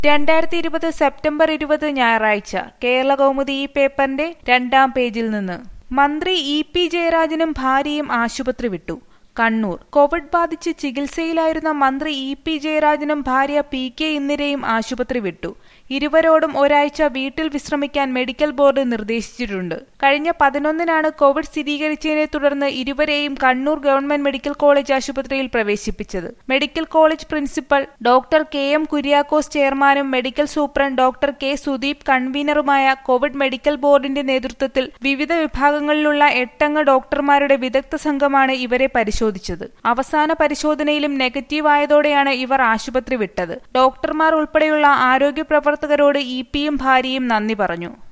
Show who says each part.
Speaker 1: 2020 September 20 ഞായറാഴ്ച കേരളകൗമുദി ഈ പേപ്പറിന്റെ 2-ാം പേജിൽ നിന്ന് മന്ത്രി ഇ.പി. ജയരാജനും ഭാര്യയും ആശുപത്രി വിട്ടു. കണ്ണൂർ കോവിഡ് ബാധിച്ച് ചികിത്സയിലായിരുന്ന മന്ത്രി ഇ.പി. ജയരാജനും ഭാര്യ പി.കെ. ഇന്ദിരയും ആശുപത്രി വിട്ടു. ഇരുവരോടും ഒരാഴ്ച വീട്ടിൽ വിശ്രമിക്കാൻ മെഡിക്കൽ ബോർഡ് നിർദ്ദേശിച്ചിട്ടുണ്ട്. കഴിഞ്ഞ 11-നാണ് കോവിഡ് സ്ഥിരീകരിച്ചതിനെ തുടർന്ന് ഇരുവരെയും കണ്ണൂർ ഗവൺമെന്റ് മെഡിക്കൽ കോളേജ് ആശുപത്രിയിൽ പ്രവേശിപ്പിച്ചത്. Medical college principal doctor K M. Kuriakose ചെയർമാനും medical superintendent doctor K. Sudeep കൺവീനറുമായ കോവിഡ് മെഡിക്കൽ ബോർഡിന്റെ നേതൃത്വത്തിൽ വിവിധ വിഭാഗങ്ങളിലുള്ള 8 അംഗ ഡോക്ടർമാരുടെ വിദഗ്ധ സംഘമാണ് ഇവരെ പരിശോധിച്ചത്. അവസാന പരിശോധനയിലും നെഗറ്റീവ് ആയതോടെയാണ് ഇവർ ആശുപത്രി വിട്ടത്. ഡോക്ടർമാർ ഉൾപ്പെടെയുള്ള ആരോഗ്യ പ്രവർത്തകരോട് ഇ.പി.യും ഭാര്യയും നന്ദി പറഞ്ഞു.